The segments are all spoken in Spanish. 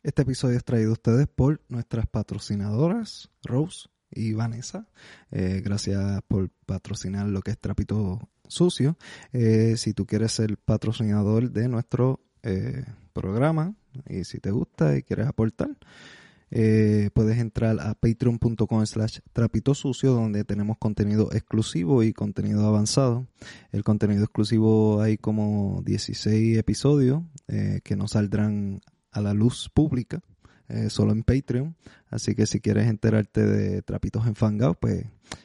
Este episodio es traído a ustedes por nuestras patrocinadoras, Rose y Vanessa. Gracias por patrocinar lo que es Trapito Sucio. Si tú quieres ser patrocinador de nuestro programa y si te gusta y quieres aportar, puedes entrar a patreon.com/trapitosucio, donde tenemos contenido exclusivo y contenido avanzado. El contenido exclusivo hay como 16 episodios que no saldrán a la luz pública, solo en Patreon. Así que si quieres enterarte de Trapitos Enfangados, pues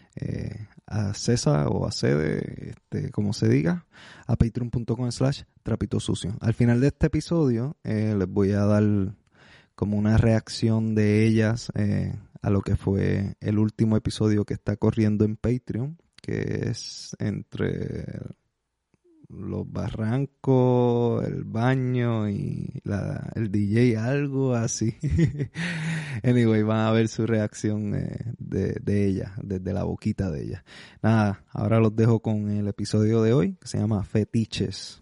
accede, como se diga, a patreon.com/trapitosucio. Al final de este episodio les voy a dar como una reacción de ellas a lo que fue el último episodio que está corriendo en Patreon, que es entre los barrancos, el baño y el DJ, algo así. Anyway, van a ver su reacción de ella, desde la boquita de ella. Nada, ahora los dejo con el episodio de hoy, que se llama Fetiches.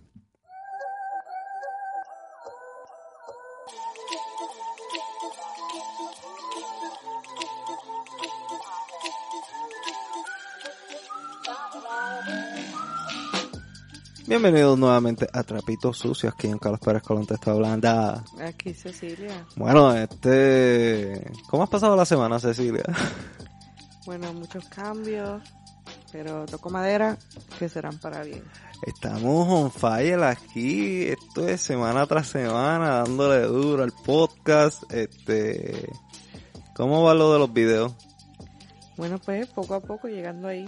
Bienvenidos nuevamente a Trapitos Sucios, aquí en Carlos Pérez Colón te está hablando. Aquí Cecilia. Bueno, ¿cómo has pasado la semana, Cecilia? Bueno, muchos cambios, pero toco madera que serán para bien. Estamos on fire aquí, esto es semana tras semana, dándole duro al podcast. ¿Cómo va lo de los videos? Bueno, pues poco a poco llegando ahí.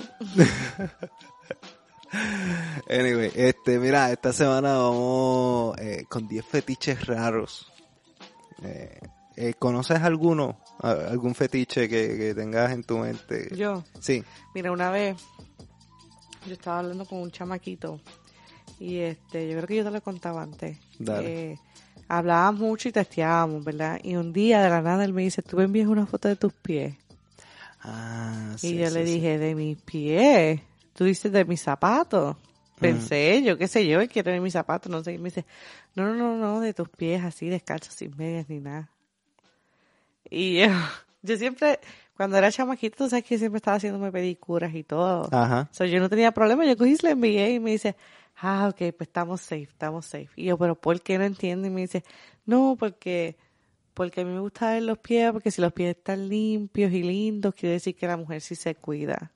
Anyway, mira, esta semana vamos con 10 fetiches raros. ¿Conoces alguno? ¿Algún fetiche que tengas en tu mente? ¿Yo? Sí. Mira, una vez yo estaba hablando con un chamaquito y yo creo que yo te lo contaba antes. Dale. Hablábamos mucho y testeábamos, ¿verdad? Y un día de la nada él me dice, ¿tú me envías una foto de tus pies? Sí. Y yo le dije, ¿de mis pies? Tú dices de mis zapatos. Pensé, yo qué sé yo, él quiere ver mis zapatos, no sé. Y me dice, no, de tus pies así, descalzos, sin medias ni nada. Y yo siempre, cuando era chamaquito, tú sabes que siempre estaba haciéndome pedicuras y todo. Ajá. So, yo no tenía problema, yo cogí y le envié y me dice, ok, pues estamos safe. Y yo, ¿pero por qué no entiendo? Y me dice, no, porque a mí me gusta ver los pies, porque si los pies están limpios y lindos, quiere decir que la mujer sí se cuida.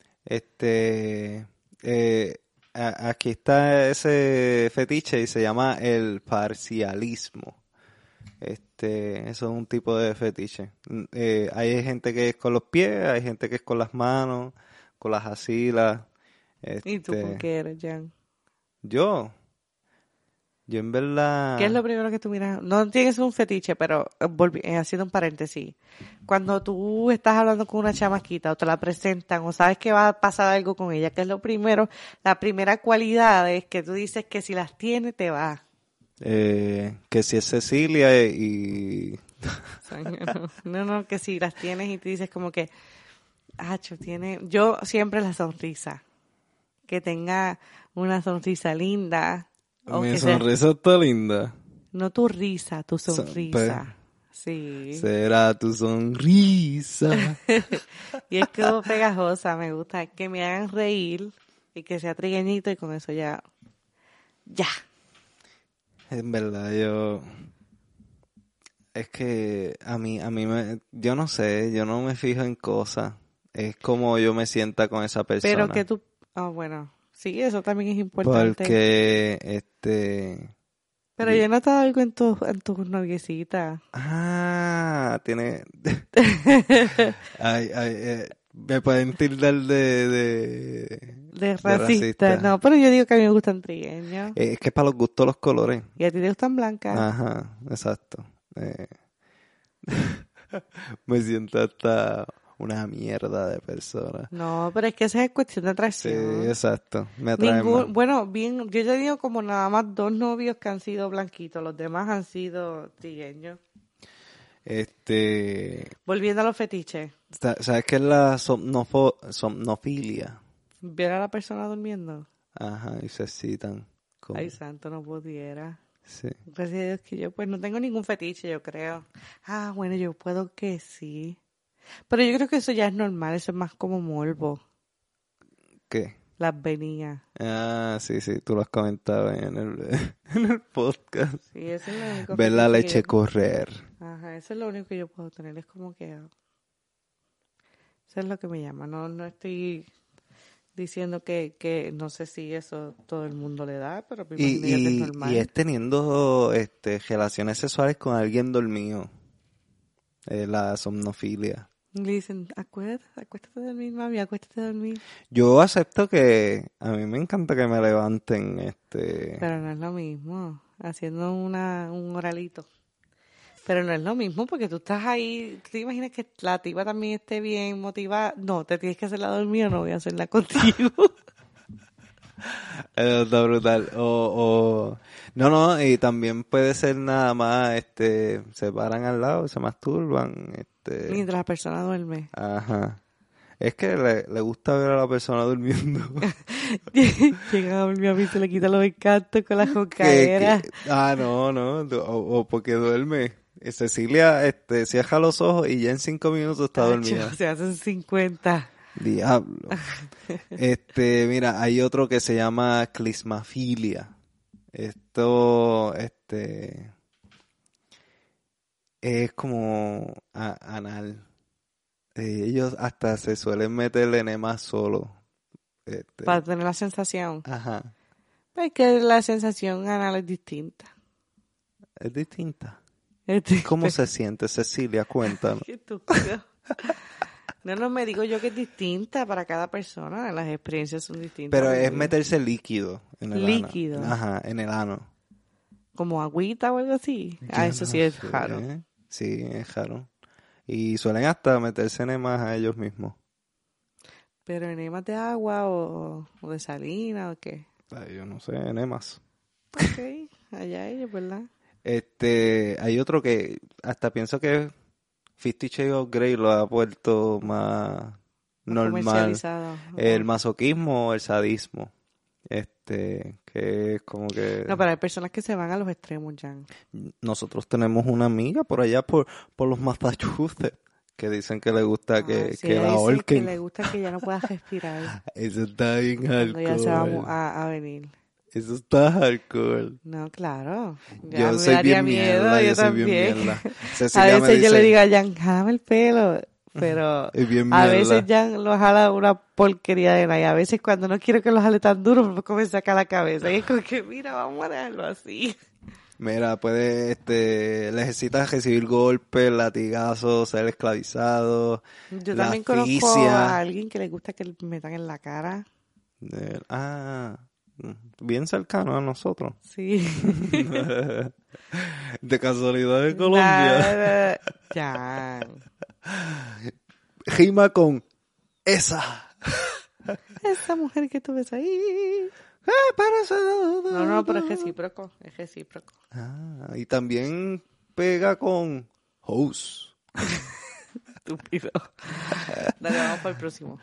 Aquí está ese fetiche y se llama el parcialismo. Eso es un tipo de fetiche. Hay gente que es con los pies, hay gente que es con las manos, con las axilas. ¿Y tú con qué eres, Jan? Yo en verdad... ¿Qué es lo primero que tú miras? No tienes un fetiche, pero haciendo un paréntesis. Cuando tú estás hablando con una chamaquita o te la presentan o sabes que va a pasar algo con ella, ¿qué es lo primero? La primera cualidad es que tú dices que si las tiene te va. que si es Cecilia y... No, que si las tienes y tú dices como que, tiene... Yo siempre la sonrisa. Que tenga una sonrisa linda. Mi sonrisa está linda. No tu risa, tu sonrisa. Sí. Será tu sonrisa. Y es como pegajosa, me gusta que me hagan reír y que sea trigueñito y con eso ya. En verdad es que yo no sé, yo no me fijo en cosas. Es como yo me sienta con esa persona. Pero que tú, bueno, sí, eso también es importante. Porque, Pero yo he notado algo en tus noviecitas. Tiene... me pueden tildar de racista. No, pero yo digo que a mí me gustan trigueños. Es que para los gustos los colores. ¿Y a ti te gustan blancas? Ajá, exacto. Me siento hasta una mierda de persona. No, pero es que esa es cuestión de atracción. Sí, exacto. Me atraen más. Bueno, bien, yo he tenido como nada más 2 novios que han sido blanquitos, los demás han sido trigueños. Volviendo a los fetiches. ¿Sabes qué es la somnofilia? ¿Ver a la persona durmiendo? Ajá, y se excitan. Ay, santo, no pudiera. Sí. Gracias a Dios que yo pues no tengo ningún fetiche, yo creo. Ah, bueno, yo puedo que sí. Pero yo creo que eso ya es normal, eso es más como morbo, ¿Qué? las venidas. Ah, sí, sí, tú lo has comentado en el, en el podcast. Sí, ese es el único Ver la fetiche que leche yo... correr. Ajá, eso es lo único que yo puedo tener, es como que... Eso es lo que me llama, no estoy diciendo que no sé si eso todo el mundo le da, pero me imagino ya que es Y es normal. teniendo relaciones sexuales con alguien dormido. La somnofilia. Le dicen, acuéstate a dormir, mami, acuéstate a dormir. Yo acepto que a mí me encanta que me levanten, Pero no es lo mismo, haciendo un oralito. Pero no es lo mismo porque tú estás ahí, ¿tú te imaginas que la tipa también esté bien motivada? No, te tienes que hacerla dormir o no voy a hacerla contigo. Está brutal. No, no, y también puede ser nada más, se paran al lado, se masturban, Mientras la persona duerme. ajá. Es que le gusta ver a la persona durmiendo. Llega a dormir a mí, se le quita los encantos con la que, jocaera. no, no, o porque duerme. Cecilia, cierra los ojos y ya en 5 minutos está Tacho, dormida. se hacen 50. Diablo. Mira, hay otro que se llama clismafilia. Esto, es como anal. Ellos hasta se suelen meter el enema solo. Para tener la sensación. Ajá. Es que la sensación anal es distinta. Es distinta. Este, ¿Cómo se siente, Cecilia? Cuéntanos. qué estúpido. No me digo yo que es distinta para cada persona. Las experiencias son distintas. Pero es Porque meterse líquido en el ano. líquido. Ajá, en el ano. Como agüita o algo así. Yo Eso no sí es sé. raro. Sí, es raro. Y suelen hasta meterse enemas a ellos mismos. Pero enemas de agua o de salina o qué. Ay, yo no sé, enemas. Ok, allá ellos, ¿verdad? Hay otro que hasta pienso que 50 Shades of Grey lo ha vuelto más Más normal. comercializado. El masoquismo o el sadismo. Que es como que No, pero hay personas que se van a los extremos, Jan. nosotros tenemos una amiga por allá por los Massachusetts que dicen que le gusta que Sí, la ella dice que ahorquen. le gusta que ya no pueda respirar Eso está bien cuando ya se va hardcore. a venir. Eso está hardcore. No, claro. Ya Yo me soy daría bien miedo, mierda, yo yo soy bien también. mierda. A Cecilia me veces yo le dice, digo a Jan, jálame el pelo, pero es bien a veces mierda. Jan lo jala una porquería de nada. Y a veces cuando no quiero que lo jale tan duro, me saca la cabeza. Y es como que, mira, vamos a dejarlo así. Mira, puede, necesitas recibir golpes, latigazos, ser esclavizado, Yo la también conozco a asfixia. alguien que le gusta que le metan en la cara. Ah, bien cercano a nosotros. Sí. De casualidad de Colombia. Nada. Jan. Rima con esa. Esa mujer que tú ves ahí. Parece... No, pero es recíproco, es recíproco. Ah, y también pega con host. Estúpido. Dale, vamos para el próximo.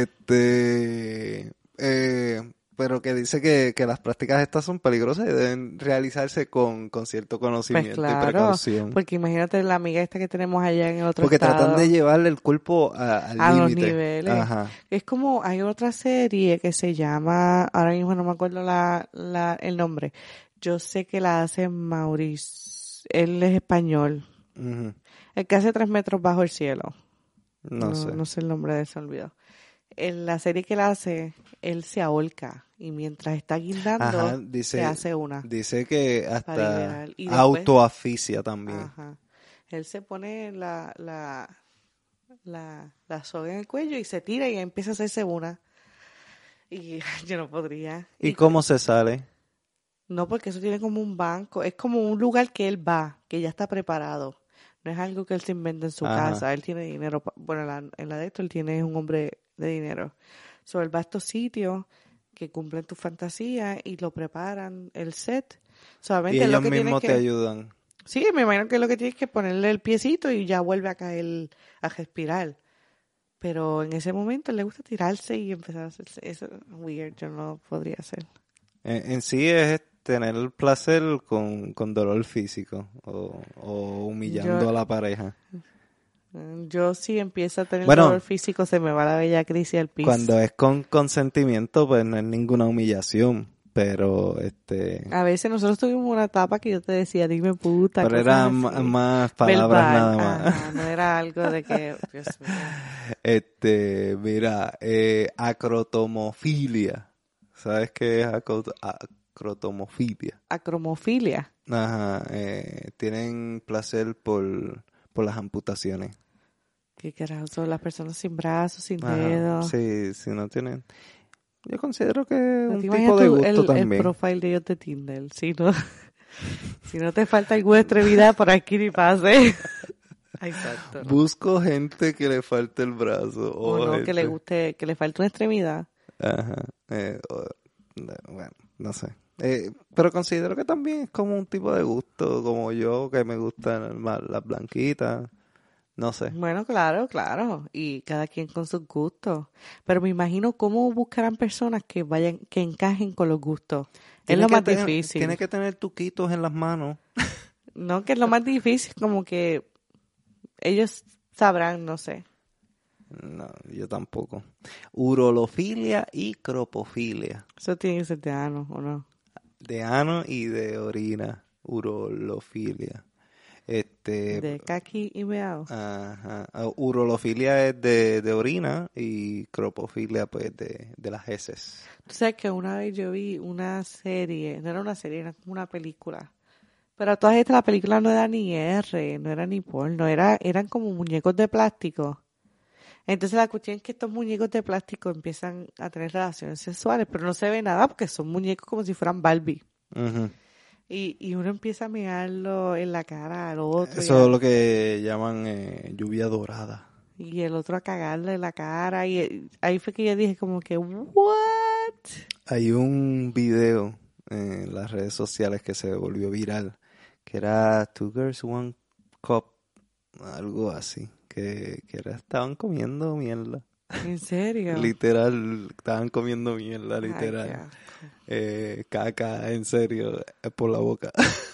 Pero que dice que las prácticas estas son peligrosas y deben realizarse con cierto Pues conocimiento y claro, precaución. porque imagínate la amiga esta que tenemos allá en el otro Porque tratan estado, de llevarle el cuerpo al a los límite. niveles. Ajá. Es como, hay otra serie que se llama, ahora mismo no me acuerdo el nombre. Yo sé que la hace Maurice, él es español. Ujú. El que hace 3 metros bajo el cielo. No sé. No sé el nombre de ese, olvidó. En la serie que él hace, él se ahorca y mientras está guindando, Ajá, se hace una dice que para hasta liberar. Y después, autoasfixia también. ajá, él se pone la soga en el cuello y se tira y empieza a hacerse una. Y yo no podría. ¿Y cómo se sale? No, porque eso tiene como un banco, es como un lugar que él va, que ya está preparado. No es algo que él se inventa en su Ajá. casa, él tiene dinero. Bueno, en la de esto él tiene un hombre de dinero. So, él va a estos sitios que cumplen tu fantasía y lo preparan, el set. Solamente Y es lo ellos que tienes mismos te que... ayudan. Sí, me imagino que lo que tienes que ponerle el piecito y ya vuelve a caer a respirar. Pero en ese momento le gusta tirarse y empezar a hacerse. Eso es weird, yo no podría hacer. En sí es tener el placer con dolor físico o humillando a la pareja. Yo si empiezo a tener Bueno, dolor físico se me va la bella crisis al piso. Cuando es con consentimiento, pues no es ninguna humillación, pero A veces nosotros tuvimos una etapa que yo te decía, dime puta. pero cosas eran así. más palabras Verbal. nada más. Ajá, no era algo de que, Dios mío. Mira, acrotomofilia. ¿Sabes qué es acrotomofilia? Acromofilia. Ajá, tienen placer por las amputaciones. ¿Qué carajo son las personas sin brazos, sin Ajá, dedos? sí, si no tienen. Yo considero que es ¿No un te tipo imaginas de tú gusto el también. profile de ellos de Tinder? Si no te falta alguna extremidad, por aquí ni pase. Exacto. ¿No? Busco gente que le falte el brazo. O no, que gente. le guste, que le falte una extremidad. Ajá. Bueno, no sé. Pero considero que también es como un tipo de gusto, como yo, que me gustan más las blanquitas. No sé. Bueno, claro. Y cada quien con sus gustos. Pero me imagino cómo buscarán personas que encajen con los gustos. Es lo más difícil. Tiene que tener tuquitos en las manos. No, que es lo más difícil, como que ellos sabrán, no sé. No, yo tampoco. Urolofilia y cropofilia. Eso tiene que ser de ano, ¿o no? De ano y de orina. Urolofilia. De caqui y meado. Ajá. Urolofilia es de orina y cropofilia pues de las heces. Tú sabes que una vez yo vi una serie, no era una serie, era como una película. Pero a todas estas la película no era ni R, no era ni porno, eran como muñecos de plástico. Entonces la cuestión es que estos muñecos de plástico empiezan a tener relaciones sexuales, pero no se ve nada porque son muñecos como si fueran Barbie. Uh-huh. Y uno empieza a mirarlo en la cara al otro. Eso es lo que llaman lluvia dorada. Y el otro a cagarle en la cara. Y ahí fue que yo dije como que, ¿what? Hay un video en las redes sociales que se volvió viral, que era Two Girls, One Cup, algo así, que estaban comiendo mierda. ¿En serio? Literal, estaban comiendo mierda, literal. Ay, Caca, en serio, por la boca.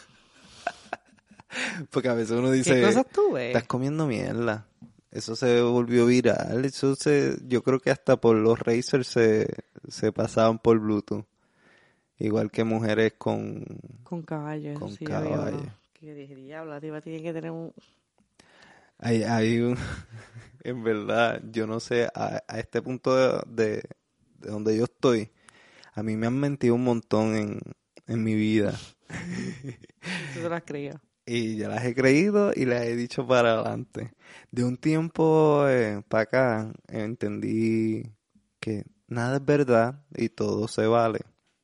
Porque a veces uno dice, ¿qué cosas tú ves? estás comiendo mierda. Eso se volvió viral. Yo creo que hasta por los Razers se pasaban por Bluetooth. Igual que mujeres con caballos. Con sí, caballos. había uno que yo dije, diablo, la tipa tiene que tener un... Hay un, en verdad, yo no sé, a este punto de donde yo estoy, a mí me han mentido un montón en mi vida. Tú te lo has creído. Y ya las he creído y las he dicho para adelante. De un tiempo para acá entendí que nada es verdad y todo se vale.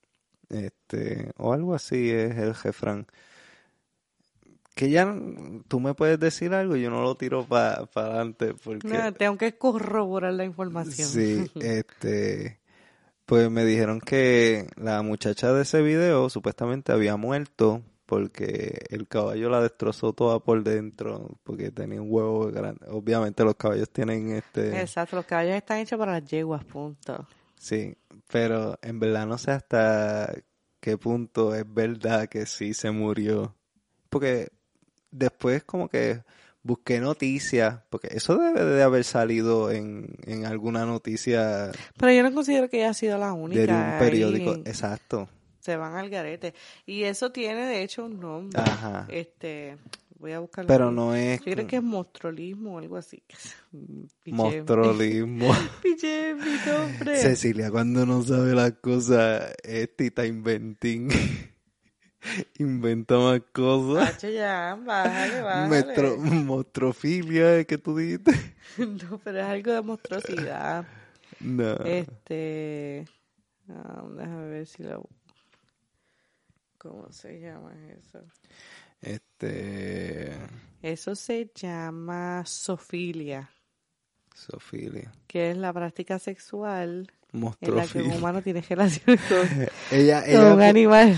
O algo así es el refrán. Que ya tú me puedes decir algo y yo no lo tiro para adelante porque... No, tengo que corroborar la información. Sí, pues me dijeron que la muchacha de ese video supuestamente había muerto porque el caballo la destrozó toda por dentro porque tenía un huevo grande. Obviamente los caballos tienen Exacto, los caballos están hechos para las yeguas, punto. Sí, pero en verdad no sé hasta qué punto es verdad que sí se murió. Porque después como que busqué noticias, porque eso debe de haber salido en alguna noticia Pero yo no considero que haya sido la única. de un periódico. Ahí Exacto. se van al garete. Y eso tiene, de hecho, un nombre. Ajá. Voy a buscarlo. Pero aquí. no es... Yo creo que es monstrualismo o algo así. Monstrualismo. Piché, mi nombre. Cecilia, cuando no sabe las cosas, Tita inventing. Inventa más cosas. Pacho, ya, bájale. Monstruofilia, ¿qué tú dijiste? No, pero es algo de monstruosidad. No. Déjame ver si lo... ¿Cómo se llama eso? Eso se llama zoofilia. Zoofilia. Que es la práctica sexual en la que Monstruofilia. un humano tiene relaciones con ella un animal.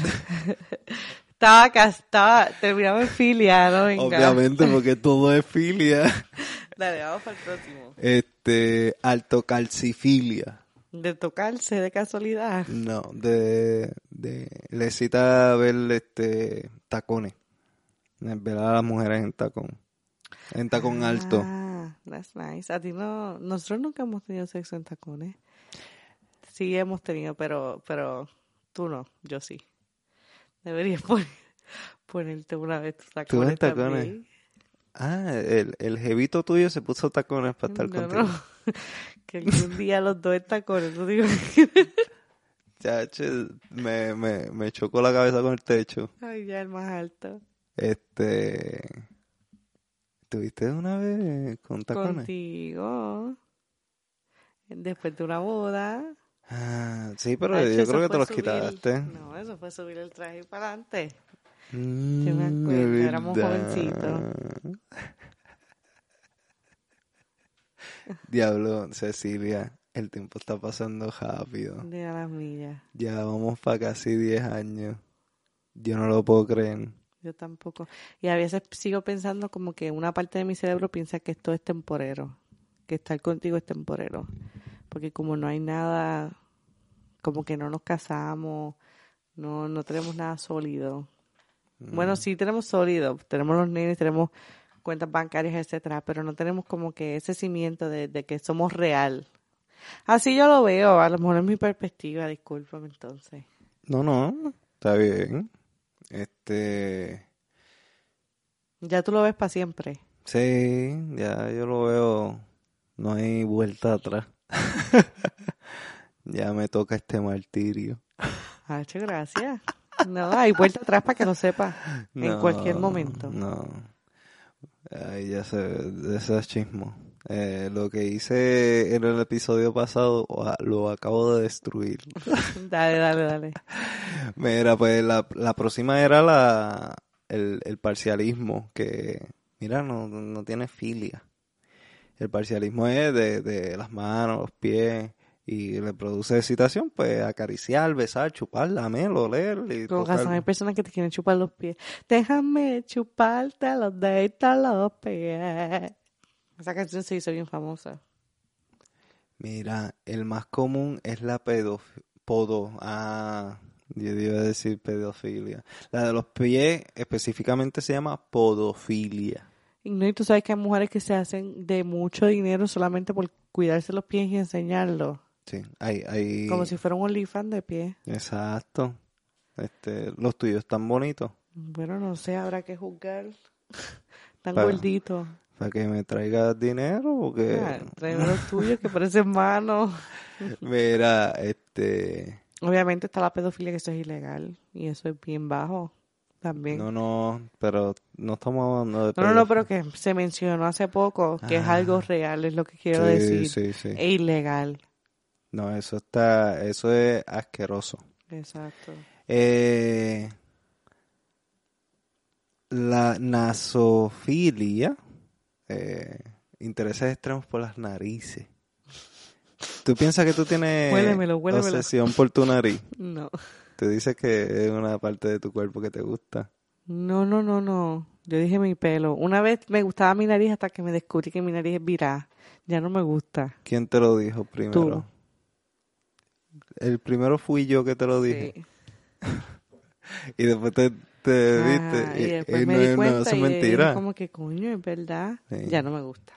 Terminaba en filia, ¿no? Venga. obviamente, porque todo es filia. Dale, vamos para el próximo. Altocalcifilia. De tocarse de casualidad. No, le excita ver tacones. Ver a las mujeres en tacón alto. Ah, that's nice. A ti no, nosotros nunca hemos tenido sexo en tacones. Sí hemos tenido, pero tú no, yo sí. Deberías ponerte una vez tus tacones. ¿Tú en tacones? También. Ah, el jevito tuyo se puso tacones para estar contigo. No. Que algún día los dos en tacones, no digo. Chacho, me chocó la cabeza con el techo. Ay, ya el más alto. ¿Tuviste una vez con tacones? Contigo. Después de una boda. Ah, sí, pero Hacho, yo eso creo que fue te los subir- quitaste. No, eso fue subir el traje para adelante. Yo me acuerdo, éramos verdad. jovencitos. Diablo, Cecilia, el tiempo está pasando rápido. De a las millas. Ya vamos para casi 10 años. Yo no lo puedo creer. Yo tampoco. Y a veces sigo pensando como que una parte de mi cerebro piensa que esto es temporero. Que estar contigo es temporero. Porque como no hay nada, como que no nos casamos, no tenemos nada sólido. Bueno, sí tenemos sólido. Tenemos los nenes, tenemos cuentas bancarias, etcétera, pero no tenemos como que ese cimiento de que somos real. Así yo lo veo, a lo mejor es mi perspectiva, discúlpame entonces. No, está bien. Ya tú lo ves para siempre. Sí, ya yo lo veo. No hay vuelta atrás. Ya me toca este martirio. Muchas gracias. No, hay vuelta atrás para que lo sepas en No, cualquier momento. No. Ay, ya sé, de ese chismo. Lo que hice en el episodio pasado lo acabo de destruir. Dale. Mira, pues la próxima era el parcialismo, que, mira, no tiene filia. El parcialismo es de las manos, los pies, y le produce excitación, pues acariciar, besar, chupar, lamer, oler y Con tocar. razón hay personas que te quieren chupar los pies. Déjame chuparte los deditos, los pies. Esa canción se hizo bien famosa. Mira, el más común es la yo iba a decir pedofilia. La de los pies específicamente se llama podofilia. Y tú sabes que hay mujeres que se hacen de mucho dinero solamente por cuidarse los pies y enseñarlos. Sí, hay... Como si fuera un OnlyFans de pies. Exacto. Los tuyos están bonitos. Bueno, no sé, habrá que juzgar. Tan Para- gordito. Para que me traigas dinero, porque... Tráeme los tuyos que parecen manos. Mira, Obviamente está la pedofilia, que eso es ilegal. Y eso es bien bajo también. No, pero no estamos hablando de No, pedofilia. pero que se mencionó hace poco que es algo real, es lo que quiero decir. Sí. E ilegal. No, eso es asqueroso. Exacto. La nasofilia, intereses extremos por las narices. ¿Tú piensas que tú tienes Huélemelo. obsesión por tu nariz? No. Tú dices que es una parte de tu cuerpo que te gusta. No. Yo dije mi pelo. Una vez me gustaba mi nariz hasta que me descubrí que mi nariz es virada. Ya no me gusta. ¿Quién te lo dijo primero? Tú. El primero fui yo que te lo dije. Sí. Y después te viste. Y después me di cuenta eso es y mentira. dije como que coño, es verdad. Sí. Ya no me gusta.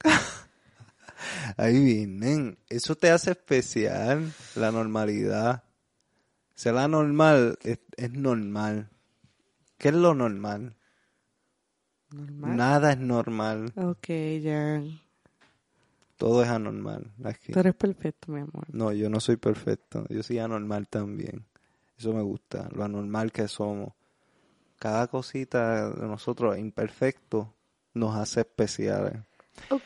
Ahí vienen. Eso te hace especial, la normalidad. Ser la normal es normal. ¿Qué es lo normal? Normal. Nada es normal. Ok, ya. Todo es anormal aquí. Tú eres perfecto, mi amor. No, yo no soy perfecto. Yo soy anormal también. Eso me gusta. Lo anormal que somos. Cada cosita de nosotros imperfecto nos hace especiales. Ok.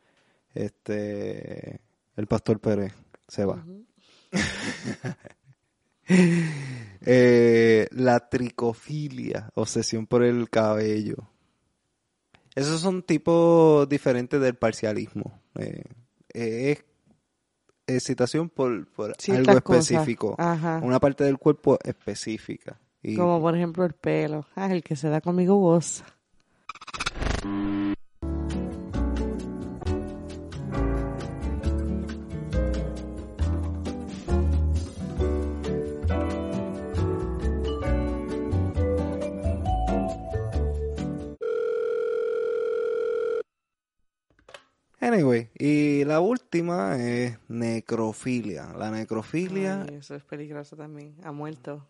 El Pastor Pérez se va. Ujú. La tricofilia, obsesión por el cabello. Esos son tipos diferentes del parcialismo. Es excitación por Ciertas algo cosas. específico. Ajá. Una parte del cuerpo específica. Y Como por ejemplo el pelo. El que se da conmigo goza. Anyway, y la última es necrofilia. La necrofilia... Ay, eso es peligroso también. Ha muerto.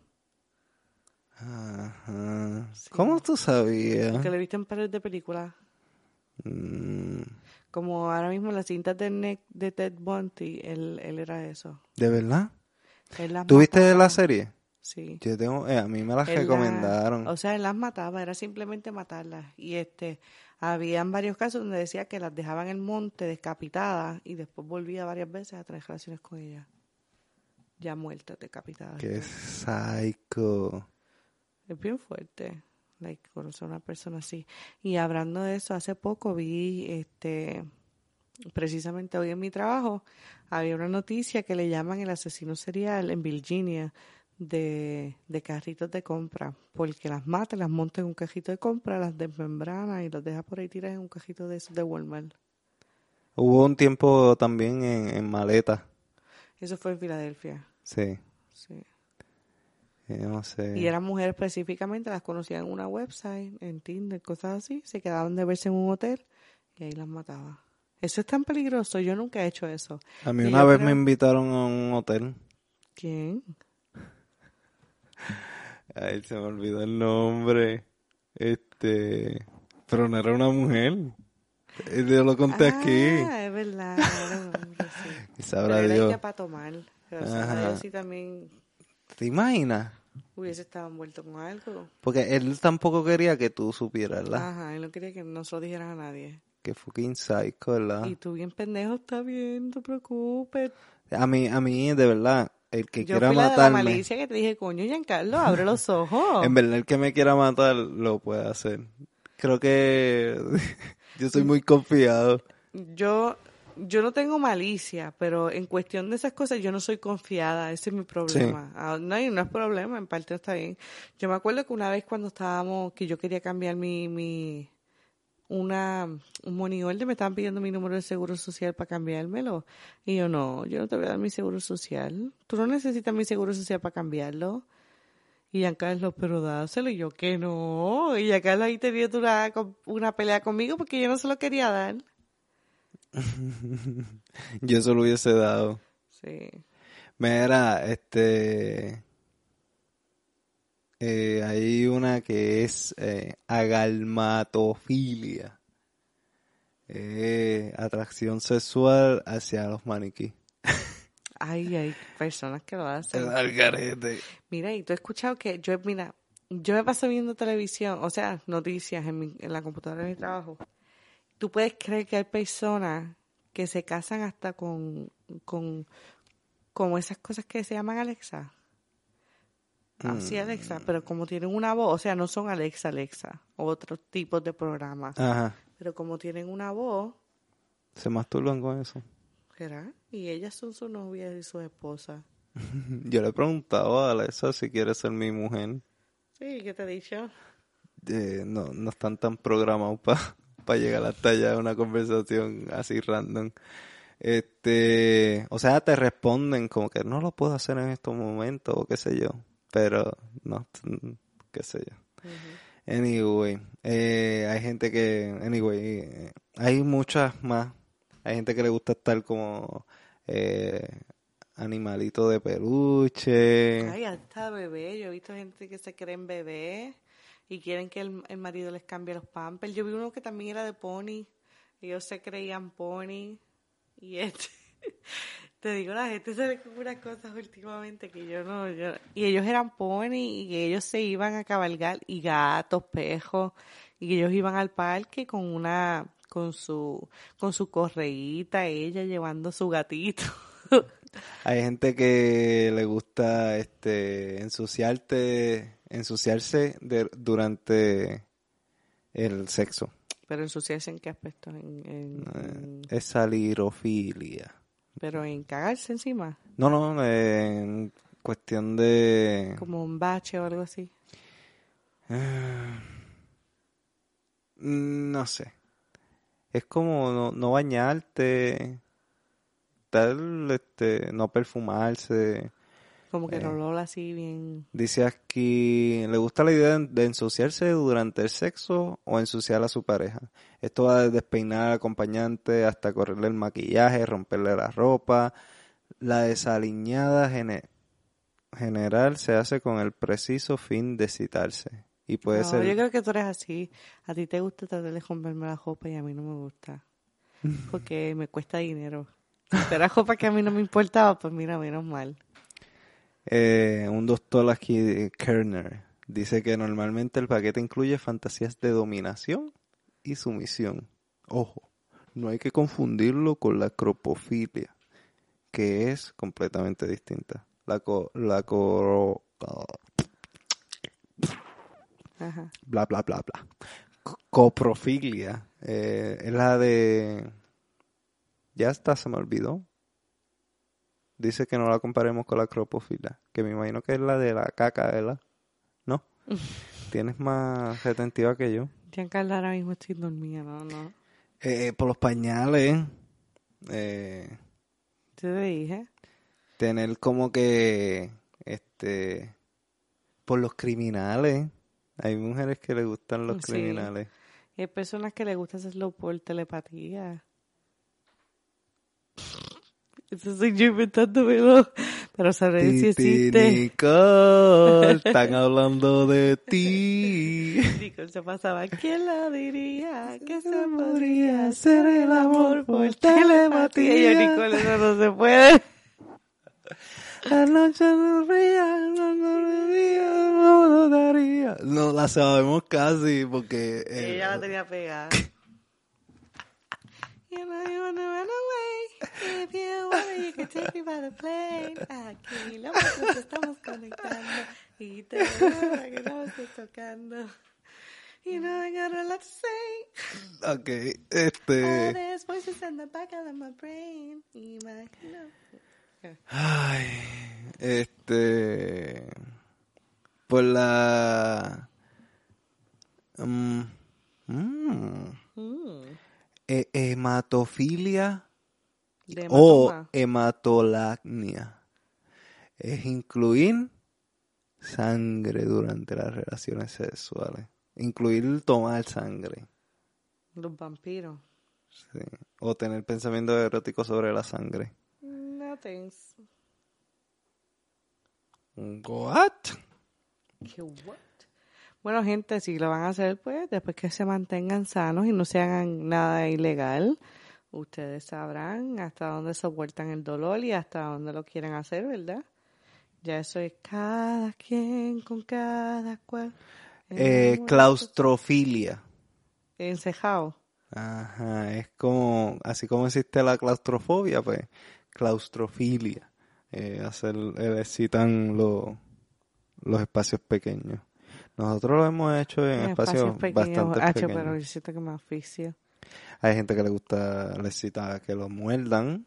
Ajá. Sí. ¿Cómo tú sabías? Que lo he visto en pares de películas. Mm, Como ahora mismo las cintas de Ted Bundy, él era eso. ¿De verdad? Él las ¿Tuviste mataba. la serie? Sí. Yo tengo, a mí me las Él recomendaron. o sea, él las mataba, era simplemente matarlas. Y habían varios casos donde decía que las dejaban en el monte decapitadas y después volvía varias veces a tener relaciones con ellas. Ya muertas, decapitadas. Qué psycho. Es bien fuerte, like, conocer a una persona así. Y hablando de eso, hace poco vi, precisamente hoy en mi trabajo, había una noticia que le llaman el asesino serial en Virginia de carritos de compra, porque las mata, las monta en un cajito de compra, las desmembrana y las deja por ahí tiradas en un cajito de esos de Walmart. Hubo un tiempo también en maleta. Eso fue en Filadelfia. Sí. Sí. No sé. Y eran mujeres específicamente, las conocían en una website, en Tinder, cosas así, se quedaban de verse en un hotel y ahí las mataba. Eso es tan peligroso, yo nunca he hecho eso. A mí Y una yo vez me creo... invitaron a un hotel. ¿Quién? Ay, se me olvidó el nombre. Pero no era una mujer. Yo lo conté aquí. Es verdad, era un hombre, sí. Y sabrá Pero era Dios. que para tomar. Pero sabrá Ajá. Dios si también ¿Te imaginas? hubiese estado envuelto con algo. Porque él tampoco quería que tú supieras, ¿verdad? Ajá, él no quería que no se lo dijeran a nadie. Que fucking psycho, ¿verdad? Y tú bien pendejo, está bien, no te preocupes. A mí, de verdad, el que Yo quiera fui la de la matarme, malicia que te dije, coño, Giancarlo, abre los ojos. en verdad el que me quiera matar lo puede hacer. Creo que yo soy muy confiado. Yo no tengo malicia, pero en cuestión de esas cosas yo no soy confiada, ese es mi problema. No, y no es problema, en parte está bien. Yo me acuerdo que una vez cuando estábamos, que yo quería cambiar un money order, me estaban pidiendo mi número de seguro social para cambiármelo. Y yo no te voy a dar mi seguro social. Tú no necesitas mi seguro social para cambiarlo. Y Giancarlo, pero dáselo. Y yo que no. Y Giancarlo ahí tenía una pelea conmigo porque yo no se lo quería dar. Yo se lo hubiese dado. Sí. Mira, hay una que es agalmatofilia. Atracción sexual hacia los maniquí. Ay, hay personas que lo hacen. El algarete. Mira, y tú has escuchado que yo me paso viendo televisión, o sea, noticias en la computadora de mi trabajo. Tú puedes creer que hay personas que se casan hasta con como esas cosas que se llaman Alexa. Así Alexa, pero como tienen una voz, o sea, no son Alexa, otros tipos de programas. Ajá. Pero como tienen una voz, Se masturban con eso. ¿será? Y ellas son sus novias y sus esposas. Yo le he preguntado a Alexa si quiere ser mi mujer. Sí, ¿qué te he dicho? No están tan programados para llegar hasta allá una conversación así random. O sea, te responden como que no lo puedo hacer en estos momentos o qué sé yo. Pero no, qué sé yo. Uh-huh. Anyway, hay muchas más. Hay gente que le gusta estar como animalito de peluche. Ay, hasta bebé. Yo he visto gente que se creen bebé y quieren que el marido les cambie los pampers. Yo vi uno que también era de pony. Ellos se creían pony. Y te digo, la gente se ve con unas cosas últimamente que yo no... Y ellos eran pony y ellos se iban a cabalgar y gatos, pejos. Y ellos iban al parque con su correíta, ella llevando su gatito. Hay gente que le gusta ensuciarse durante el sexo. Pero ensuciarse en qué aspecto, Es salirofilia. pero en cagarse encima, No, en cuestión de... como un bache o algo así. No sé. Es como no bañarte, tal, no perfumarse. Como que el olor así bien... Dice aquí, ¿le gusta la idea de ensuciarse durante el sexo o ensuciar a su pareja? Esto va desde despeinar al acompañante hasta correrle el maquillaje, romperle la ropa. La desaliñada general se hace con el preciso fin de excitarse. Y puede No, ser... yo creo que tú eres así. A ti te gusta tratar de comprarme la ropa y a mí no me gusta. Porque me cuesta dinero. Si era ropa que a mí no me importaba, pues mira, menos mal. Un doctor aquí, Kerner, dice que normalmente el paquete incluye fantasías de dominación y sumisión. Ojo, no hay que confundirlo con la cropofilia, que es completamente distinta. Ajá. Bla, bla, bla, bla. Coprofilia es la de... Ya está, se me olvidó. Dice que no la comparemos con la cropofilia, que me imagino que es la de la caca, ¿verdad? ¿No? Tienes más retentiva que yo. Giancarlo, ahora mismo estoy dormida, no. Por los pañales, Yo te dije. tener como que, por los criminales. Hay mujeres que le gustan los Sí. criminales. Y hay personas que les gusta hacerlo por telepatía. Eso soy yo inventándomelo. Pero sabré si existe. Nicole, están hablando de ti. Nicole se pasaba. ¿Quién lo diría? Que se podría hacer el amor por telepatía. Y yo, Nicole, eso no se puede. La noche no ría, no lo daría. No la sabemos casi porque... Ella la tenía pegada. You know you wanna run away. If you wanna, you can take me by the plane. Aquí los nos estamos conectando. Y te juro que no estoy tocando. You know I got a lot to say. Ok, All these voices in the back of my brain. Imagino. Ay, por la... hematofilia De o hematoma. hematolagnia. Es incluir sangre durante las relaciones sexuales. Incluir tomar sangre. Los vampiros. Sí. O tener pensamientos eróticos sobre la sangre. No thanks. What? ¿Qué what? Bueno, gente, si lo van a hacer, pues, después que se mantengan sanos y no se hagan nada ilegal, ustedes sabrán hasta dónde soportan el dolor y hasta dónde lo quieren hacer, ¿verdad? Ya eso es cada quien con cada cual. Claustrofilia. Encejado. Ajá, es como, así como existe la claustrofobia, pues, claustrofilia. Excitan los espacios pequeños. Nosotros lo hemos hecho en espacios bastante pequeños. Pero yo siento que me asfixio. Hay gente que le gusta, le excita que lo muerdan.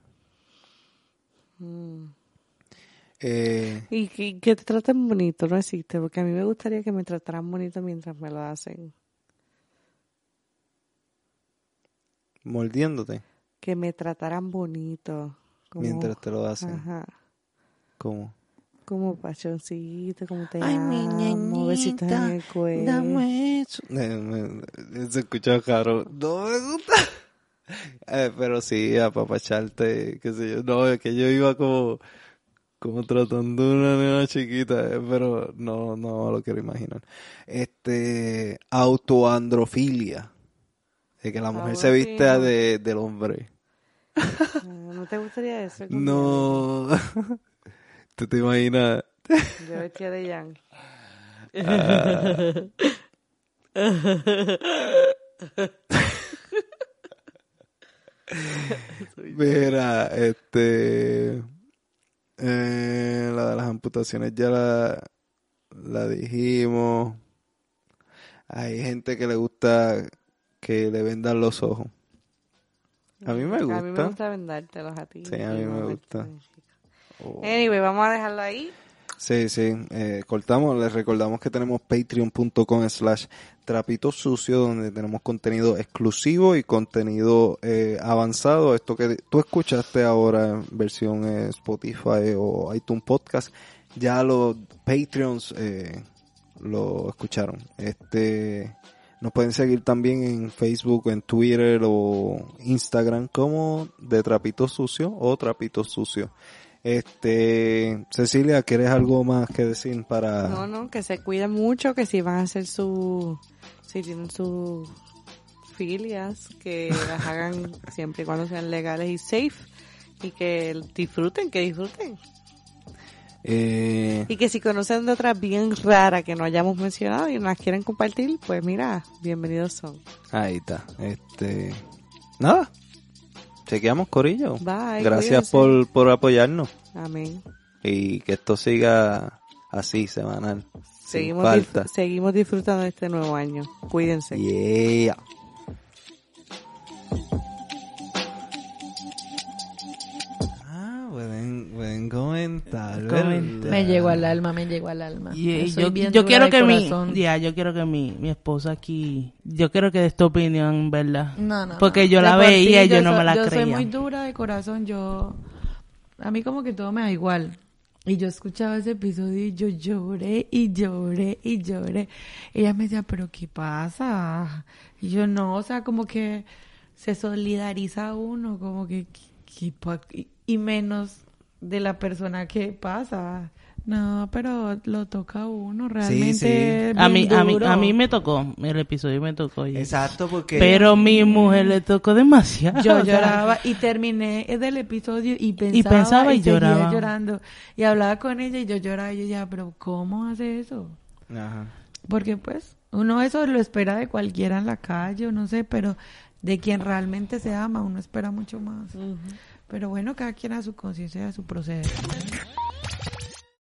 Y que te traten bonito, no existe, porque a mí me gustaría que me trataran bonito mientras me lo hacen. Mordiéndote. Que me trataran bonito. Mientras te lo hacen. Ajá. ¿Cómo? Como pachoncito, como te Ay, mi amo, besitos en el cuello. Dame eso. Se escucha caro. No me gusta. Pero sí, apapacharte, qué sé yo. No, es que yo iba como tratando de una nena chiquita, pero no lo quiero imaginar. Autoandrofilia. De que la mujer se viste del hombre. ¿No te gustaría eso? No. ¿Tú te imaginas? Yo vestía de Yang. Mira, la de las amputaciones ya la dijimos. Hay gente que le gusta que le vendan los ojos. A mí me gusta. A mí me gusta vendártelos a ti. Sí, a mí me gusta. Anyway, vamos a dejarlo ahí. Sí. Cortamos. Les recordamos que tenemos patreon.com/trapito sucio, donde tenemos contenido exclusivo y contenido avanzado. Esto que tú escuchaste ahora en versión Spotify o iTunes Podcast ya los Patreons lo escucharon. Nos pueden seguir también en Facebook, en Twitter o Instagram como de Trapito Sucio o Trapito Sucio. Cecilia, ¿quieres algo más que decir para...? No, que se cuiden mucho, que si van a hacer si tienen sus filias, que las hagan siempre y cuando sean legales y safe, y que disfruten. Y que si conocen de otras bien raras que no hayamos mencionado y nos las quieren compartir, pues mira, bienvenidos son. Ahí está. Nada. Chequeamos, corillo. Bye. Gracias por apoyarnos. Amén. Y que esto siga así, semanal. Seguimos disfrutando de este nuevo año. Cuídense. Yeah. Pueden comentar. Me llegó al alma. Y yo quiero que mi esposa aquí, yo quiero que dé esta opinión, ¿verdad? No. Porque yo la veía y yo no me la creía. Yo soy creía. muy dura de corazón, a mí como que todo me da igual. Y yo escuchaba ese episodio y yo lloré. Ella me decía, ¿pero qué pasa? Y yo no, o sea, como que se solidariza uno, como que y menos de la persona que pasa. No, pero lo toca a uno realmente. Sí. A mí me tocó, el episodio me tocó. Exacto, porque... Pero mi mujer le tocó demasiado. Yo lloraba y terminé del episodio y pensaba y lloraba. Seguía llorando. Y hablaba con ella y yo lloraba y yo decía, pero ¿cómo hace eso? Ajá. Porque pues uno eso lo espera de cualquiera en la calle o no sé, pero de quien realmente se ama uno espera mucho más. Uh-huh. Pero bueno, cada quien a su conciencia, a su proceder.